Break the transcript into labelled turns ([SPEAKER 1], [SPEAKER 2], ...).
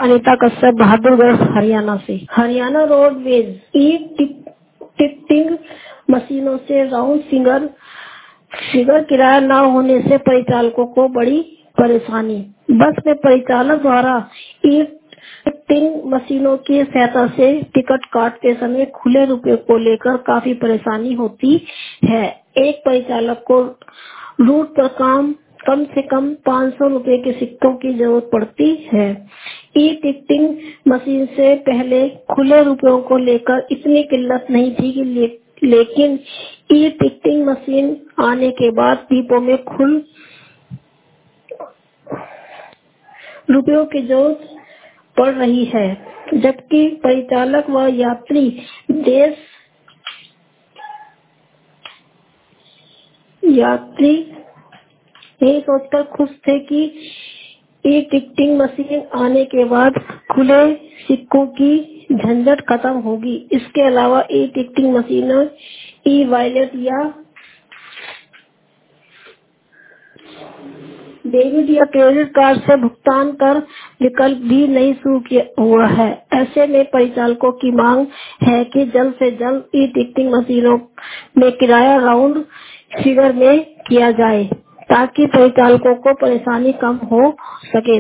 [SPEAKER 1] अनीता कश्यप, बहादुरगढ़, हरियाणा से। हरियाणा रोडवेज ई टिकटिंग मशीनों से राउंड फिगर किराया न होने से परिचालकों को बड़ी परेशानी। बस में परिचालक द्वारा ई टिकटिंग मशीनों की सहायता से टिकट काटते समय खुले रुपए को लेकर काफी परेशानी होती है। एक परिचालक को रूट पर कम से कम 500 रुपए के सिक्कों की जरूरत पड़ती है। ई टिकटिंग मशीन से पहले खुले रुपयों को लेकर इतनी किल्लत नहीं थी लेकिन ई टिकटिंग मशीन आने के बाद डिपो में खुल रुपयों की जरूरत पड़ रही है, जबकि परिचालक व यात्री यही सोचकर खुश थे कि ई टिकटिंग मशीन आने के बाद खुले सिक्कों की झंझट खत्म होगी। इसके अलावा ई टिकटिंग मशीनों ई वॉलेट या डेबिट या क्रेडिट कार्ड से भुगतान कर विकल्प भी नहीं शुरू किया हुआ है। ऐसे में परिचालकों की मांग है कि जल्द से जल्द ई टिकटिंग मशीनों में किराया राउंड फिगर में किया जाए ताकि परिचालकों को परेशानी कम हो सके।